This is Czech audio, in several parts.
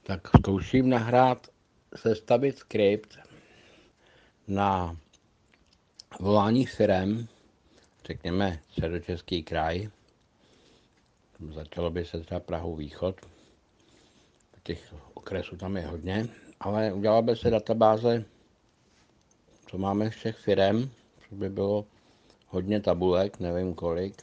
Tak zkouším nahrát, sestavit skript na volání firem, řekněme Středočeský kraj. Začalo by se třeba Prahou východ, těch okresů tam je hodně, ale udělala by se databáze, co máme všech firem, co by bylo hodně tabulek, nevím kolik.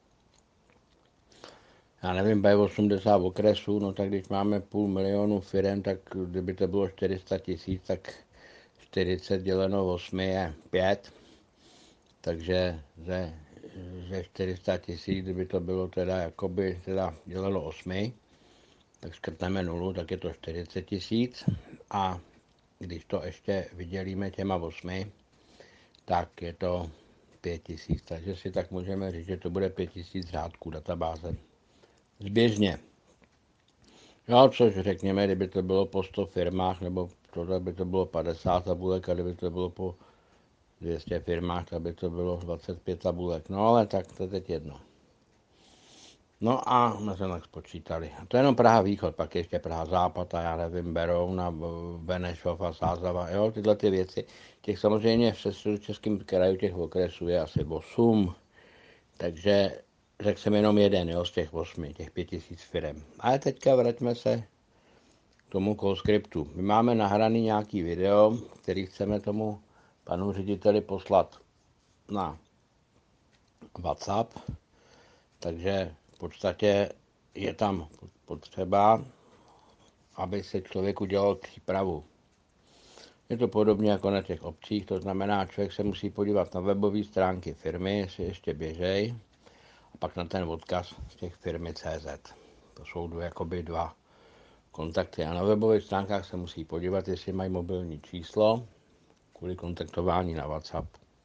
Já nevím, bude 80 okresů, no tak když máme 500 000 firem, tak kdyby to bylo 400 000, tak 40 děleno 8 je 5. Takže ze 400 000, kdyby to bylo teda jakoby teda děleno 8, tak škrtneme 0, tak je to 40 000. A když to ještě vydělíme těma 8, tak je to 5 000. Takže si tak můžeme říct, že to bude 5 000 řádků databáze. Zběžně. No, což řekněme, kdyby to bylo po 100 firmách, nebo tohle by to bylo 50 tabulek, a kdyby to bylo po 200 firmách, tak by to bylo 25 tabulek. No ale tak to je teď jedno. No a jsme se tak spočítali. To je jenom Praha východ, pak ještě Praha západ a já nevím, Beroun a Benešov a Sázava, jo, tyhle ty věci. Těch samozřejmě v Středočeském kraju těch okresů je asi 8, takže řekl jsem jenom jeden, jo, z těch 8, těch 5 000 firem. Ale teďka vraťme se k tomu callscriptu. My máme nahraný nějaký video, který chceme tomu panu řediteli poslat na WhatsApp, takže v podstatě je tam potřeba, aby se člověk udělal přípravu. Je to podobně jako na těch obcích, to znamená, člověk se musí podívat na webové stránky firmy, jestli ještě běžej, a pak na ten odkaz z těch firmy CZ. To jsou jakoby dva kontakty. A na webových stránkách se musí podívat, jestli mají mobilní číslo kvůli kontaktování na WhatsApp.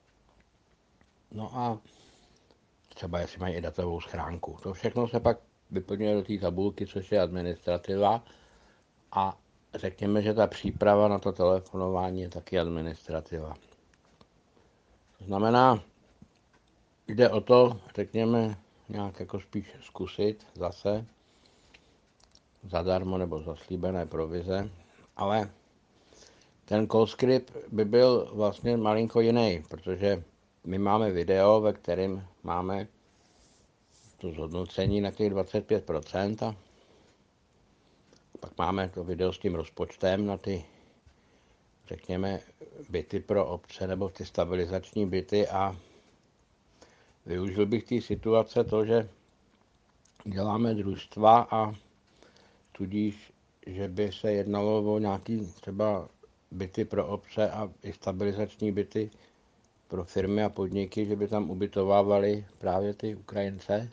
No a třeba jestli mají i datovou schránku. To všechno se pak vyplňuje do té tabulky, což je administrativa, a řekněme, že ta příprava na to telefonování je taky administrativa. To znamená, jde o to, řekněme, nějak jako spíš zkusit zase zadarmo nebo za slíbené provize, ale ten call script by byl vlastně malinko jiný, protože my máme video, ve kterém máme to zhodnocení na těch 25%, a pak máme to video s tím rozpočtem na ty, řekněme, byty pro obce nebo ty stabilizační byty, a využil bych té situace to, že děláme družstva a tudíž, že by se jednalo o nějaký třeba byty pro obce a i stabilizační byty pro firmy a podniky, že by tam ubytovávali právě ty Ukrajince.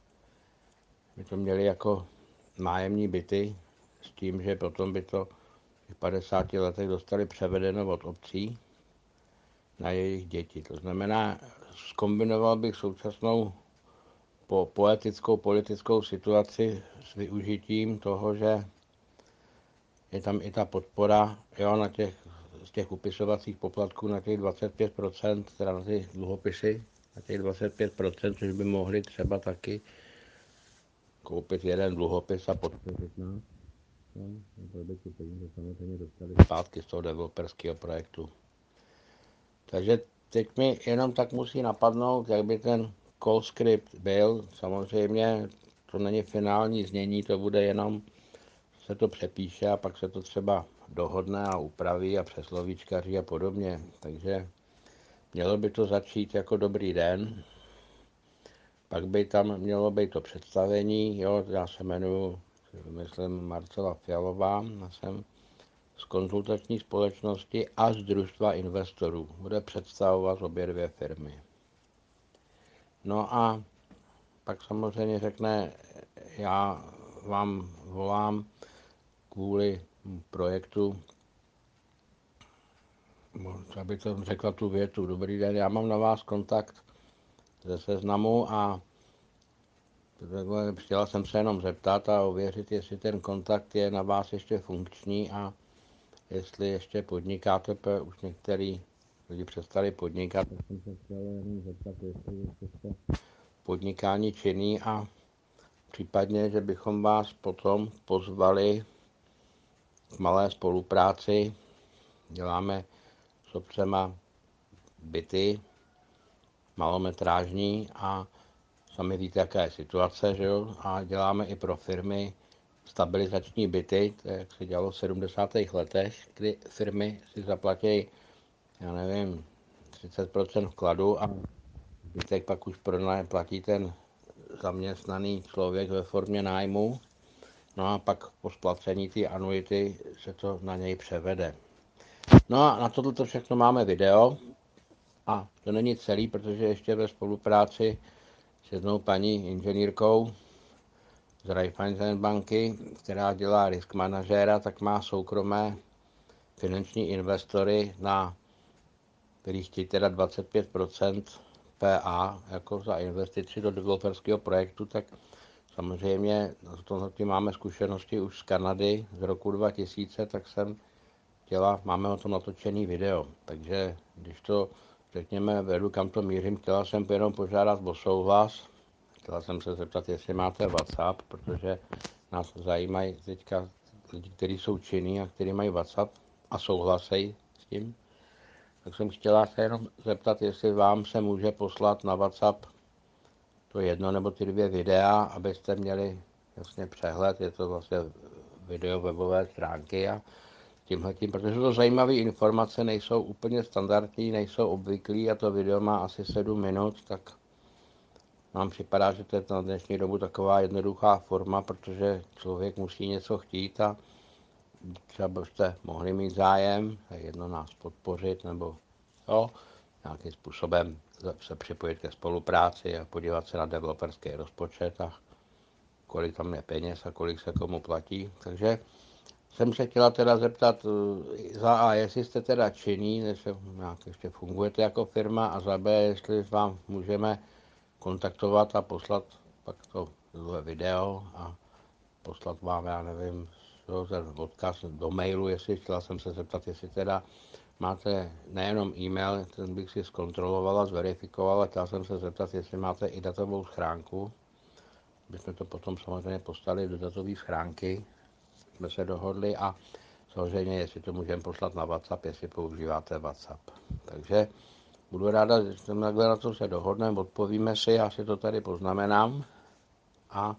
By to měli jako nájemní byty s tím, že potom by to v 50 letech dostali převedeno od obcí na jejich děti. To znamená, zkombinoval bych současnou poetickou politickou situaci s využitím toho, že je tam i ta podpora, jo, z těch upisovacích poplatků na těch 25%, teda na ty dluhopisy, na těch 25%, což by mohli třeba taky koupit jeden dluhopis a podpořit nás. No, to by ty peníze samozřejmě dostali zpátky z toho developerského projektu. Takže teď mi jenom tak musí napadnout, jak by ten call script byl. Samozřejmě to není finální znění, to bude jenom, se to přepíše a pak se to třeba dohodne a upraví a přeslovíčkaří a podobně. Takže mělo by to začít jako dobrý den, pak by tam mělo být to představení, jo, já se jmenuji, myslím, Marcela Fialová, já jsem z konzultační společnosti a z družstva investorů. Bude představovat obě dvě firmy. No a pak samozřejmě řekne, já vám volám kvůli projektu, aby to řekla tu větu, dobrý den, já mám na vás kontakt ze Seznamu a chtěla jsem se jenom zeptat a ověřit, jestli ten kontakt je na vás ještě funkční a jestli ještě podnikáte, už některý lidi přestali podnikat, tak jsem se chtěl jenom zeptat, jestli jste podnikání činný, a případně, že bychom vás potom pozvali v malé spolupráci děláme s obcema byty malometrážní a sami víte, jaká je situace, že jo? A děláme i pro firmy stabilizační byty, to je, jak se dělalo v 70. letech, kdy firmy si zaplatí, já nevím, 30% vkladu a zbytek pak už platí ten zaměstnaný člověk ve formě nájmu. No a pak po splacení té anuity se to na něj převede. No a na tohle všechno máme video a to není celý, protože ještě ve spolupráci s jednou paní inženýrkou z Raiffeisen banky, která dělá risk manažéra, tak má soukromé finanční investory, na kterých chtějí teda 25% PA jako za investici do developerského projektu, tak samozřejmě tím máme zkušenosti už z Kanady z roku 2000, tak máme o tom natočený video. Takže když to řekněme vedu, kam to mířím, chtěla jsem jenom požádat o souhlas. Chtěla jsem se zeptat, jestli máte WhatsApp, protože nás zajímají teďka lidi, kteří jsou činní a kteří mají WhatsApp a souhlasejí s tím. Tak jsem chtěla se jenom zeptat, jestli vám se může poslat na WhatsApp to jedno nebo ty 2 videa, abyste měli jasně přehled. Je to vlastně video webové stránky a tímhletím, protože to zajímavé informace nejsou úplně standardní, nejsou obvyklý a to video má asi 7 minut, tak nám připadá, že to je na dnešní dobu taková jednoduchá forma, protože člověk musí něco chtít a třeba byste mohli mít zájem, jedno nás podpořit nebo jo, nějakým způsobem se připojit ke spolupráci a podívat se na developerský rozpočet a kolik tam je peněz a kolik se komu platí. Takže jsem se chtěla teda zeptat za A, jestli jste teda činný, jestli nějak ještě fungujete jako firma a za B, jestli vám můžeme kontaktovat a poslat pak to video a poslat vám, já nevím, ten odkaz do mailu, jestli chtěla jsem se zeptat, jestli teda máte nejenom e-mail, ten bych si zkontrolovala, zverifikovala, chtěla jsem se zeptat, jestli máte i datovou schránku, bychom to potom samozřejmě poslali do datové schránky, jsme se dohodli a samozřejmě, jestli to můžeme poslat na WhatsApp, jestli používáte WhatsApp. Takže budu ráda, že takhle na to se dohodneme, odpovíme si, já si to tady poznamenám a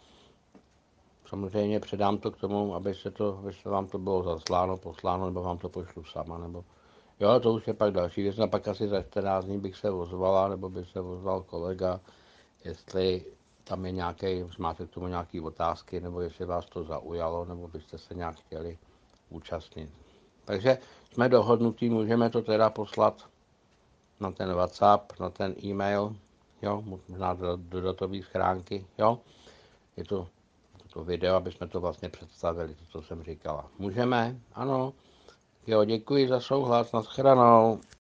samozřejmě předám to k tomu, aby se vám to bylo zasláno, posláno, nebo vám to pošlu sama, nebo jo, to už je pak další věc, a pak asi za 14 dní bych se ozvala, nebo by se ozval kolega, jestli tam je máte k tomu nějaké otázky, nebo jestli vás to zaujalo, nebo byste se nějak chtěli účastnit. Takže jsme dohodnutí, můžeme to teda poslat na ten WhatsApp, na ten e-mail, jo, možná do datové schránky, jo. Je to video, aby jsme to vlastně představili, to, co jsem říkala. Můžeme? Ano. Jo, děkuji za souhlas, nashledanou.